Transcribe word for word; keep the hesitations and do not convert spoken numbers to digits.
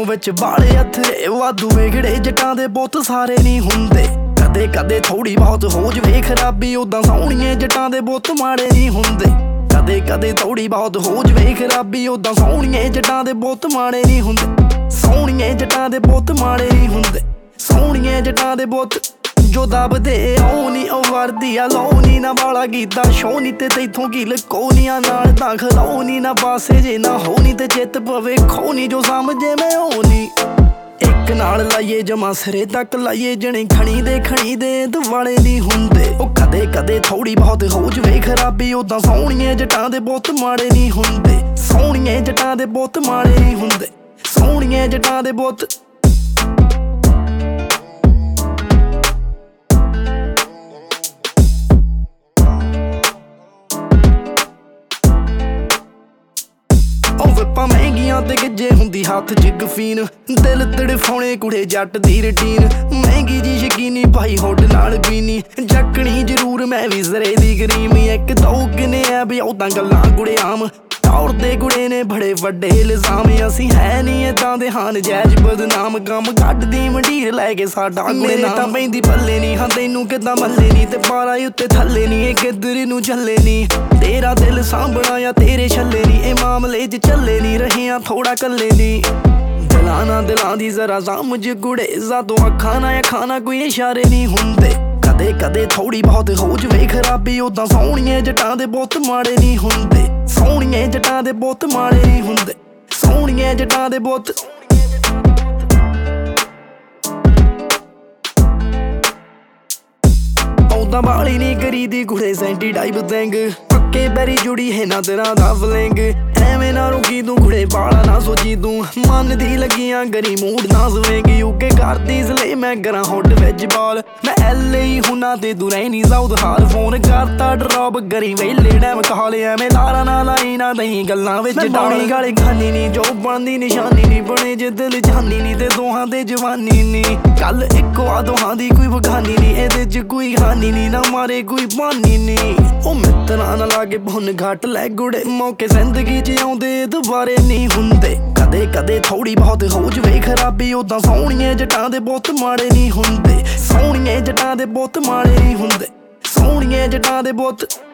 विच बाले हथरे वाधू वेगड़े जटां दे बहुत सारे नहीं हुंदे। कदे कदे थोड़ी बहुत हो जवे खराबी उदां सोहणिए जटां दे बहुत माड़े नहीं हुंदे। कदे कदे थोड़ी बहुत हो जवे खराबी उदां सोहणिए जटां दे बहुत माड़े नहीं हुंदे। सोहणिए जटां दे बहुत माड़े नहीं हुंदे। सोहणिए जटां दे बहुत जो दबदे ओ नी ओ वर्दी आ लो नी ना वाला गीता शो नी ते तैथों की लको नी आ नाल तां खलो नी ना पासे जे ना हो नी ते चित पवे खो नी जो समझे मैं ओ नी। एक नाल लाइए जमा सिरे तक लाइए जने खणी दे खणी दे दुआले नहीं हुंदे। ओ कदे कदे थोड़ी बहुत हो जवे खराबी उदां सोहणिए जटां दे बहुत माड़े नहीं हुंदे। सोहणिए जटां दे बहुत माड़े नहीं हुंदे। सोहणिए जटां दे बहुत विपा महंगियां ते गिजे हुंदी हाथ च गफीन दिल तड़फाउणे कुड़े जट दी रूटीन। महंगी जी यकीनी भाई होड नाल बीनी जकनी जरूर मैं भी जरे दी करीम। एक दो किने है भी उदां गल्लां कुड़े आम तौर दे कुड़े ने बड़े वड्डे इल्जाम। असी है नी इदां दे हान जैज बदनाम कम कड्डदी मंडीर लैके साडा कुड़े ना तां पैंदी पल्ले नी हां तैनू किदां मल्ले नी ते पारा उत्ते थल्ले नी ए किधर नू चले नी। तेरा दिल सांभना या तेरे छल्ले नी ए मामले च चले नी रहे आ थोड़ा कल्ले नी। दिलां ना दिलां दी जरा समझ कुड़े जादों अखां ना अखां ना कोई इशारे नहीं हुंदे। कदे कदे थोड़ी बहुत हो जवे खराबी उदां सोहणिए जटां दे बहुत माड़े नहीं हुंदे। सोहणिए जटां दे बहुत माड़े नहीं हुंदे। सोहणिए जटां दे बहुत उदां बाली नहीं करी दी कुड़े सेंटी टाइप देंग पक्के पैरी जुड़ी है ना तेरा दा फलेंग। एवें ना रुकी तू कुड़े बाला ना सोची तू मन दी लगियां गरी मूड ना सवेंगी। यूके करदी इसलिए मैं करा हॉट वेज बॉल मैं एल ही हुना ते तू रहनी साउथ हाल फोन करता ड्रॉप करी वेले डैम कॉल एवें लारा ना लाई ना दई गल्लां विच डाली गाली खानी नी जो बनदी निशानी नी बने जे दिल जानी नी ते दोहां ते जवानी नी। कल इक्को आ दोहां दी कोई बखानी नी एदे च कोई हानी नी ना मारे कोई बानी नी। ओ मित्तरां ना लागे भुन घट लै गुड़े मौके जिंदगी च आउंदे दुबारे नहीं हुंदे। कदे कदे थोड़ी बहुत हो जवे खराबी उदां सोहणिए जटां दे बहुत माड़े नहीं हुंदे। सोहणिए जटां दे बहुत माड़े नहीं हुंदे। सोहणिए जटां दे बहुत